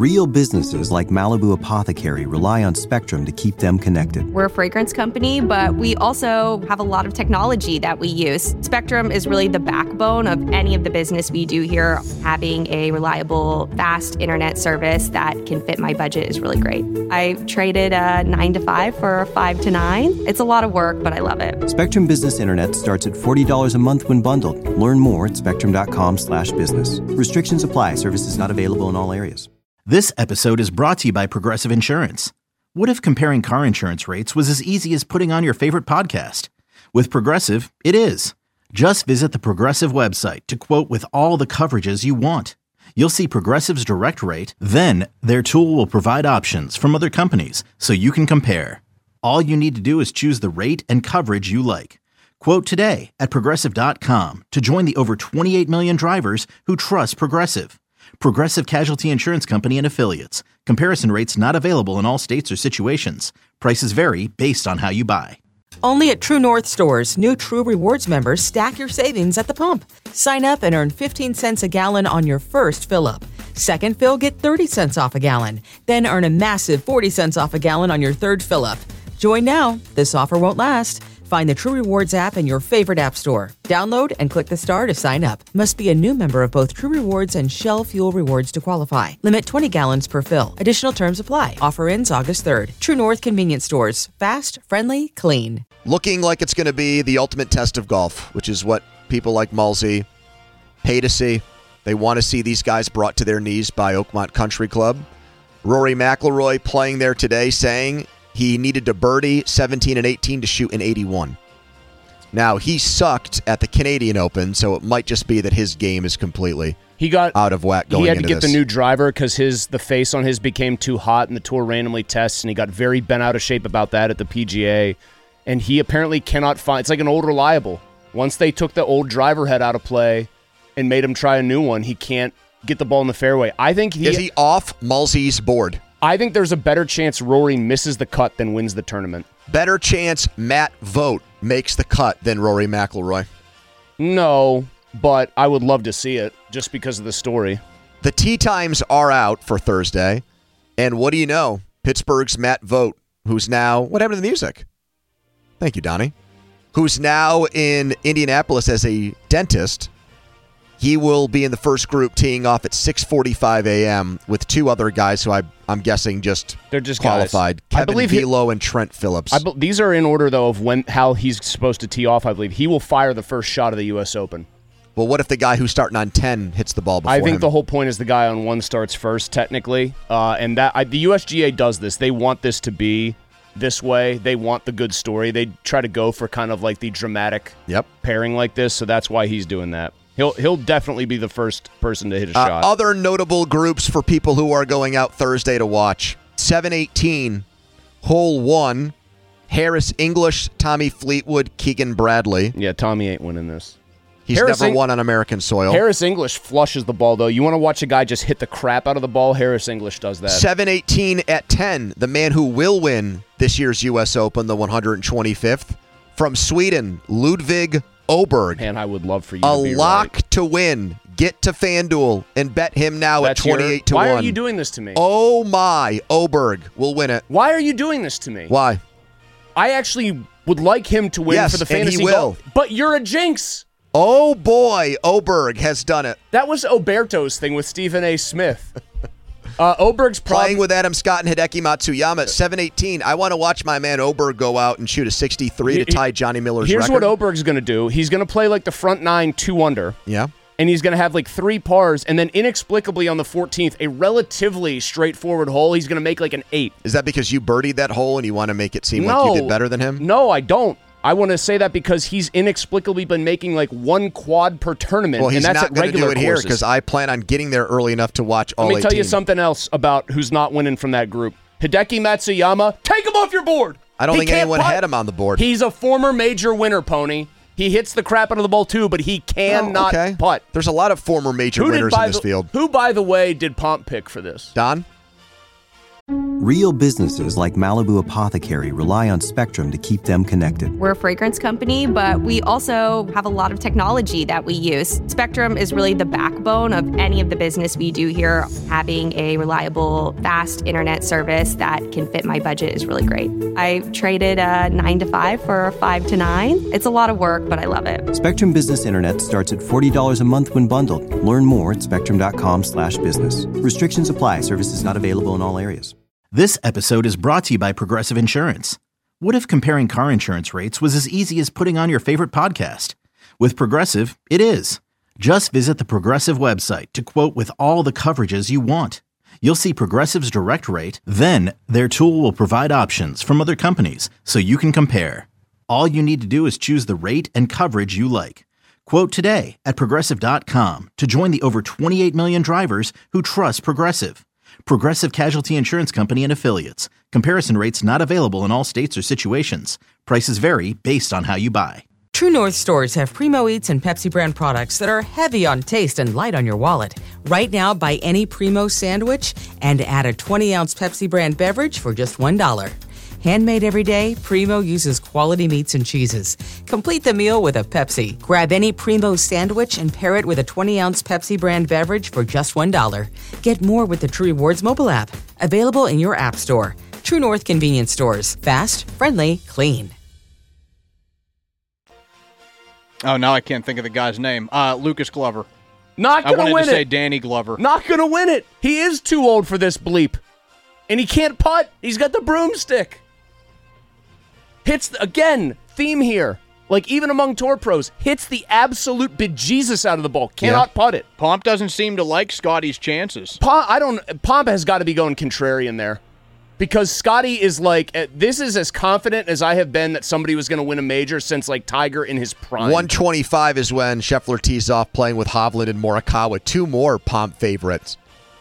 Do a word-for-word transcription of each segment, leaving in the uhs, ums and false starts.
Real businesses like Malibu Apothecary rely on Spectrum to keep them connected. We're a fragrance company, but we also have a lot of technology that we use. Spectrum is really the backbone of any of the business we do here. Having a reliable, fast internet service that can fit my budget is really great. I traded a nine to five for a five to nine. It's a lot of work, but I love it. Spectrum Business Internet starts at forty dollars a month when bundled. Learn more at spectrum.com slash business. Restrictions apply. Services not available in all areas. This episode is brought to you by Progressive Insurance. What if comparing car insurance rates was as easy as putting on your favorite podcast? With Progressive, it is. Just visit the Progressive website to quote with all the coverages you want. You'll see Progressive's direct rate, then their tool will provide options from other companies so you can compare. All you need to do is choose the rate and coverage you like. Quote today at progressive dot com to join the over twenty-eight million drivers who trust Progressive. Progressive Casualty Insurance Company and Affiliates. Comparison rates not available in all states or situations. Prices vary based on how you buy. Only at True North stores, new True Rewards members stack your savings at the pump. Sign up and earn fifteen cents a gallon on your first fill-up. Second fill, get thirty cents off a gallon. Then earn a massive forty cents off a gallon on your third fill-up. Join now. This offer won't last. Find the True Rewards app in your favorite app store. Download and click the star to sign up. Must be a new member of both True Rewards and Shell Fuel Rewards to qualify. Limit twenty gallons per fill. Additional terms apply. Offer ends August third. True North Convenience Stores. Fast, friendly, clean. Looking like it's going to be the ultimate test of golf, which is what people like Mulsey pay to see. They want to see these guys brought to their knees by Oakmont Country Club. Rory McIlroy playing there today saying he needed to birdie seventeen and eighteen to shoot an eighty-one. Now, he sucked at the Canadian Open, so it might just be that his game is completely he got out of whack going into this. He had to get this. the new driver because his the face on his became too hot and the tour randomly tests, and he got very bent out of shape about that at the P G A. And he apparently cannot find – it's like an old reliable. Once they took the old driver head out of play and made him try a new one, he can't get the ball in the fairway. I think he – Is he off Mulsey's board? I think there's a better chance Rory misses the cut than wins the tournament. Better chance Matt Vogt makes the cut than Rory McIlroy. No, but I would love to see it just because of the story. The tee times are out for Thursday, and what do you know? Pittsburgh's Matt Vogt, who's now – what happened to the music? Thank you, Donnie. Who's now in Indianapolis as a dentist. He will be in the first group teeing off at six forty-five a.m. with two other guys who I, I'm guessing just, They're just qualified. Guys. Kevin I believe Velo he, and Trent Phillips. I be, these are in order, though, of when how he's supposed to tee off, I believe. He will fire the first shot of the U S Open. Well, what if the guy who's starting on ten hits the ball before I think him? the whole point is the guy on one starts first, technically. Uh, and that I, the U S G A does this. They want this to be this way. They want the good story. They try to go for kind of like the dramatic yep. pairing like this, so that's why he's doing that. He'll he'll definitely be the first person to hit a uh, shot. Other notable groups for people who are going out Thursday to watch. seven eighteen, hole one, Harris English, Tommy Fleetwood, Keegan Bradley. Yeah, Tommy ain't winning this. He's Harris never Eng- won on American soil. Harris English flushes the ball, though. You want to watch a guy just hit the crap out of the ball? Harris English does that. seven eighteen at ten, the man who will win this year's U S Open, the one hundred twenty-fifth, from Sweden, Ludvig Åberg. Man, I would love for you a to be lock right. to win. Get to FanDuel and bet him now That's at twenty-eight your, to why one. Why are you doing this to me? Oh my, Åberg will win it. Why are you doing this to me? Why? I actually would like him to win yes, for the fantasy and he will. golf. But you're a jinx. Oh boy, Åberg has done it. That was Oberto's thing with Stephen A. Smith. Uh, Oberg's problem- playing with Adam Scott and Hideki Matsuyama at seven eighteen. I want to watch my man Åberg go out and shoot a sixty-three he, to tie Johnny Miller's here's record. Here's what Åberg's going to do. He's going to play like the front nine, two under. Yeah. And he's going to have like three pars, and then inexplicably on the fourteenth, a relatively straightforward hole, he's going to make like an eight. Is that because you birdied that hole and you want to make it seem no, like you did better than him? No, I don't. I want to say that because he's inexplicably been making like one quad per tournament, well, he's and that's not at going to regular do it here courses. because I plan on getting there early enough to watch all Let me tell eighteen. you something else about who's not winning from that group. Hideki Matsuyama, take him off your board. I don't he think can't anyone putt. had him on the board. He's a former major winner, Pony. He hits the crap out of the ball too, but he cannot oh, okay. putt. There's a lot of former major who winners did, in this the, field. Who, by the way, did Pomp pick for this? Don? Real businesses like Malibu Apothecary rely on Spectrum to keep them connected. We're a fragrance company, but we also have a lot of technology that we use. Spectrum is really the backbone of any of the business we do here. Having a reliable, fast internet service that can fit my budget is really great. I traded a nine to five for a five to nine. It's a lot of work, but I love it. Spectrum Business Internet starts at forty dollars a month when bundled. Learn more at spectrum.com slash business. Restrictions apply. Services not available in all areas. This episode is brought to you by Progressive Insurance. What if comparing car insurance rates was as easy as putting on your favorite podcast? With Progressive, it is. Just visit the Progressive website to quote with all the coverages you want. You'll see Progressive's direct rate, then their tool will provide options from other companies so you can compare. All you need to do is choose the rate and coverage you like. Quote today at progressive dot com to join the over twenty-eight million drivers who trust Progressive. Progressive Casualty Insurance Company and Affiliates. Comparison rates not available in all states or situations. Prices vary based on how you buy. True North stores have Primo Eats and Pepsi brand products that are heavy on taste and light on your wallet. Right now, buy any Primo sandwich and add a twenty ounce Pepsi brand beverage for just one dollar. Handmade every day, Primo uses quality meats and cheeses. Complete the meal with a Pepsi. Grab any Primo sandwich and pair it with a twenty ounce Pepsi brand beverage for just one dollar. Get more with the True Rewards mobile app. Available in your app store. True North convenience stores. Fast, friendly, clean. Oh, now I can't think of the guy's name. Uh, Lucas Glover. Not I gonna wanted win to say it. Danny Glover. Not gonna win it. He is too old for this bleep, and he can't putt. He's got the broomstick. Hits the, again theme here. Like even among tour pros, hits the absolute bejesus out of the ball. Cannot yeah. putt it. Pomp doesn't seem to like Scotty's chances. Pomp, I don't. Pomp has got to be going contrarian there. Because Scotty is like, this is as confident as I have been that somebody was going to win a major since like Tiger in his prime. one twenty-five is when Scheffler tees off playing with Hovland and Morikawa. Two more Pomp favorites.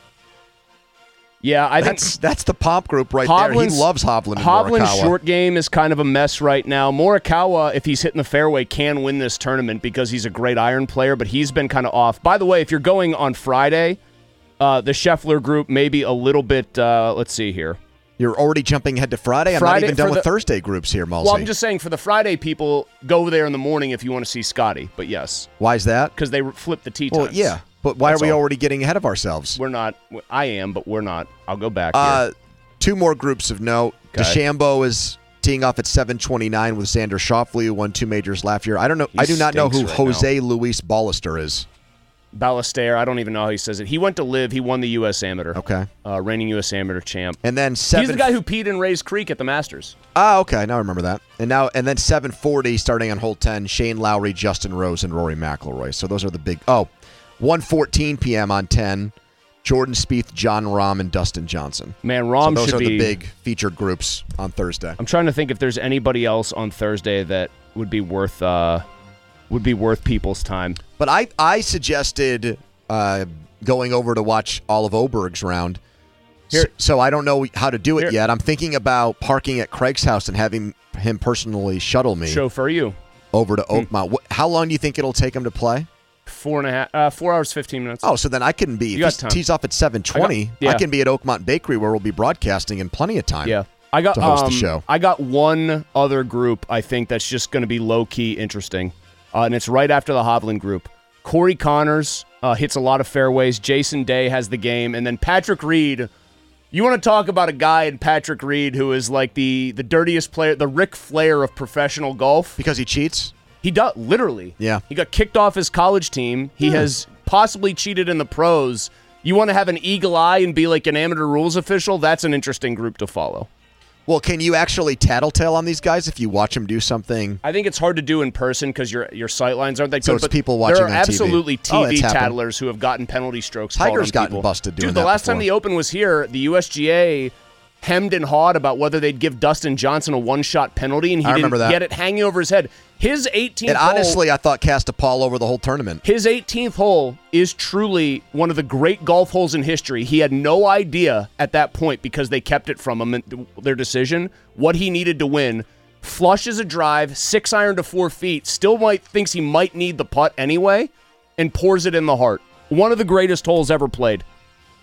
Yeah, I that's, think that's the Pomp group right there. He loves Hovland and Hovland's Morikawa. short game is kind of a mess right now. Morikawa, if he's hitting the fairway, can win this tournament because he's a great iron player, but he's been kind of off. By the way, if you're going on Friday, uh, the Scheffler group may be a little bit, uh, let's see here. You're already jumping ahead to Friday? I'm Friday, not even done the, with Thursday groups here, Mulsey. Well, I'm just saying for the Friday people, go there in the morning if you want to see Scotty. But yes. Why is that? Because they flip the tee well, times. yeah. But why That's are we all. already getting ahead of ourselves? We're not. I am, but we're not. I'll go back uh, here. Two more groups of note. Okay. DeChambeau is teeing off at seven twenty-nine with Xander Schauffele, who won two majors last year. I don't know. He I do not know who right Jose now. Luis Ballester is. Ballester, I don't even know how he says it. He went to live. He won the U S Amateur. Okay. Uh, reigning U S Amateur champ. And then seven. He's the guy who peed in Rays Creek at the Masters. Ah, okay. Now I remember that. And now, and then seven forty starting on hole ten. Shane Lowry, Justin Rose, and Rory McIlroy. So those are the big. Oh, one fourteen p.m. on ten. Jordan Spieth, John Rahm, and Dustin Johnson. Man, Rahm so those should are be the big featured groups on Thursday. I'm trying to think if there's anybody else on Thursday that would be worth uh, would be worth people's time. But I I suggested. Uh, going over to watch all of Oberg's round. Here, so, so I don't know how to do it here. yet. I'm thinking about parking at Craig's house and having him personally shuttle me Chauffeur you. over to Oakmont. Hmm. How long do you think it'll take him to play? Four and a half, uh, four hours, fifteen minutes. Oh, so then I can be, you if he tees off at seven twenty, I, got, yeah. I can be at Oakmont Bakery where we'll be broadcasting in plenty of time yeah. I got, to host um, the show. I got one other group I think that's just going to be low-key interesting, uh, and it's right after the Hovland group. Corey Connors uh, hits a lot of fairways. Jason Day has the game. And then Patrick Reed. You want to talk about a guy in Patrick Reed who is like the, the dirtiest player, the Ric Flair of professional golf. Because he cheats? He does, literally. Yeah. He got kicked off his college team. He yeah. has possibly cheated in the pros. You want to have an eagle eye and be like an amateur rules official? That's an interesting group to follow. Well, can you actually tattletale on these guys if you watch them do something? I think it's hard to do in person because your your sight lines aren't that so good. It's but people watching there are on absolutely T V, T V oh, tattlers who have gotten penalty strokes. Tiger's gotten people. busted doing Dude, that the last before. time the Open was here, the U S G A hemmed and hawed about whether they'd give Dustin Johnson a one-shot penalty, and he I didn't remember that. get it hanging over his head. His eighteenth And honestly, hole, I thought cast a pall over the whole tournament. His eighteenth hole is truly one of the great golf holes in history. He had no idea at that point because they kept it from him in their decision what he needed to win. Flushes a drive, six iron to four feet, still might thinks he might need the putt anyway, and pours it in the heart. One of the greatest holes ever played.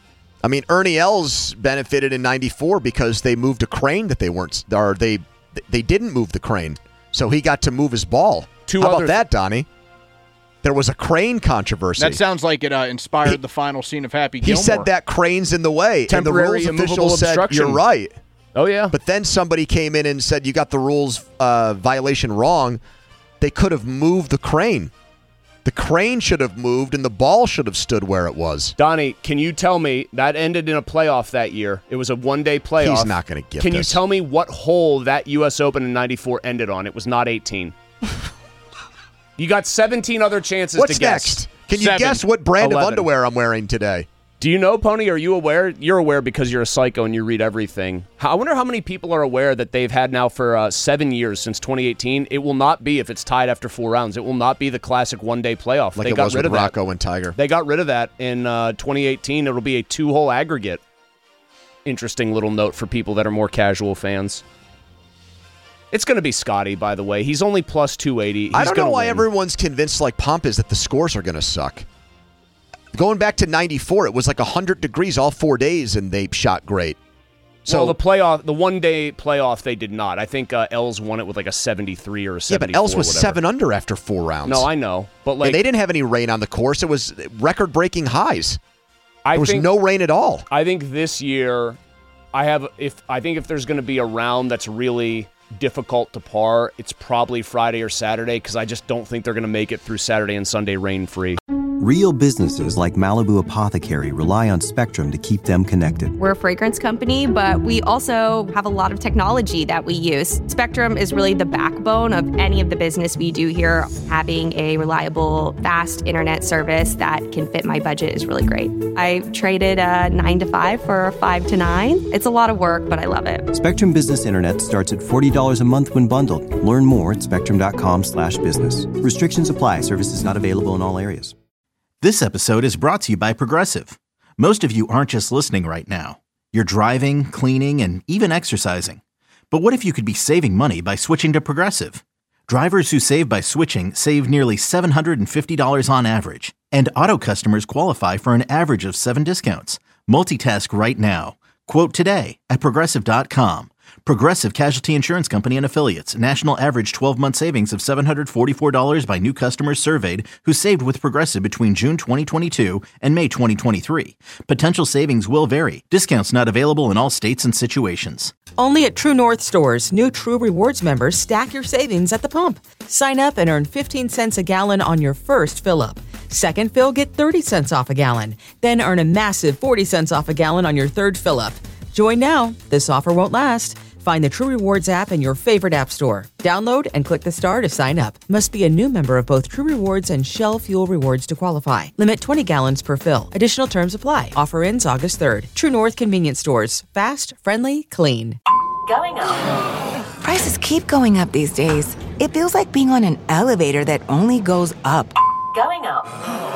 I mean, Ernie Els benefited in ninety-four because they moved a crane that they weren't, or they they didn't move the crane, so he got to move his ball. Two How other about that, Donnie? There was a crane controversy. That sounds like it uh, inspired he, the final scene of Happy He Gilmore. said that crane's in the way, Temporary and the rules immovable official said, obstruction. you're right. Oh, yeah. But then somebody came in and said, you got the rules uh, violation wrong. They could have moved the crane. The crane should have moved, and the ball should have stood where it was. Donnie, can you tell me, that ended in a playoff that year. It was a one-day playoff. He's not going to get Can this. you tell me what hole that U S Open in ninety-four ended on? It was not eighteen. You got seventeen other chances What's to guess. next? Can you Seven. guess what brand eleven. of underwear I'm wearing today? Do you know, Pony? Are you aware? You're aware because you're a psycho and you read everything. How, I wonder how many people are aware that they've had now for uh, seven years since twenty eighteen. It will not be, if it's tied after four rounds, it will not be the classic one-day playoff. Like they it got was rid with of Rocco that. and Tiger. They got rid of that in uh, twenty eighteen. It'll be a two-hole aggregate. Interesting little note for people that are more casual fans. It's going to be Scotty, by the way. He's only plus two eighty. He's I don't know gonna why win. everyone's convinced, like Pomp is, that the scores are going to suck. Going back to ninety-four, it was like one hundred degrees all four days, and they shot great. So well, the playoff, the one-day playoff, they did not. I think uh, Els won it with like a seventy-three or a yeah, seventy-four. but Els was whatever. seven under after four rounds. No, I know, but like and they didn't have any rain on the course. It was record-breaking highs. I There was think, no rain at all. I think this year, I have if I think if there's going to be a round that's really difficult to par, it's probably Friday or Saturday because I just don't think they're going to make it through Saturday and Sunday rain-free. Real businesses like Malibu Apothecary rely on Spectrum to keep them connected. We're a fragrance company, but we also have a lot of technology that we use. Spectrum is really the backbone of any of the business we do here. Having a reliable, fast internet service that can fit my budget is really great. I traded a nine to five for a five to nine. It's a lot of work, but I love it. Spectrum Business Internet starts at forty dollars a month when bundled. Learn more at spectrum.com slash business. Restrictions apply. Services not available in all areas. This episode is brought to you by Progressive. Most of you aren't just listening right now. You're driving, cleaning, and even exercising. But what if you could be saving money by switching to Progressive? Drivers who save by switching save nearly seven hundred fifty dollars on average. And auto customers qualify for an average of seven discounts. Multitask right now. Quote today at Progressive dot com. Progressive Casualty Insurance Company and Affiliates. National average twelve-month savings of seven hundred forty-four dollars by new customers surveyed who saved with Progressive between June twenty twenty-two and May twenty twenty-three. Potential savings will vary. Discounts not available in all states and situations. Only at True North stores, new True Rewards members stack your savings at the pump. Sign up and earn fifteen cents a gallon on your first fill-up. Second fill, get thirty cents off a gallon. Then earn a massive forty cents off a gallon on your third fill-up. Join now. This offer won't last. Find the True Rewards app in your favorite app store. Download and click the star to sign up. Must be a new member of both True Rewards and Shell Fuel Rewards to qualify. Limit twenty gallons per fill. Additional terms apply. Offer ends August third. True North Convenience Stores. Fast, friendly, clean. Going up. Prices keep going up these days. It feels like being on an elevator that only goes up. Going up.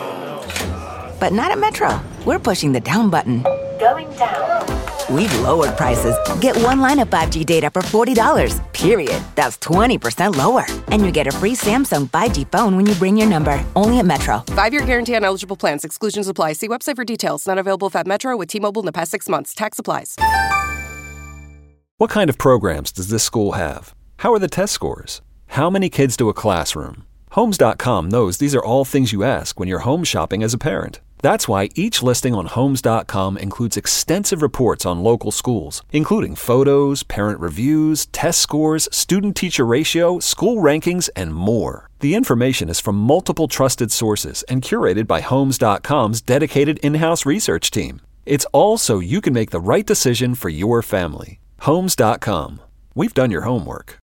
But not at Metro. We're pushing the down button. Going down. We've lowered prices. Get one line of five G data for forty dollars, period. That's twenty percent lower. And you get a free Samsung five G phone when you bring your number. Only at Metro. Five-year guarantee on eligible plans. Exclusions apply. See website for details. Not available if at Metro with T-Mobile in the past six months. Tax applies. What kind of programs does this school have? How are the test scores? How many kids to a classroom? Homes dot com knows these are all things you ask when you're home shopping as a parent. That's why each listing on Homes dot com includes extensive reports on local schools, including photos, parent reviews, test scores, student-teacher ratio, school rankings, and more. The information is from multiple trusted sources and curated by Homes dot com's dedicated in-house research team. It's all so you can make the right decision for your family. Homes dot com. We've done your homework.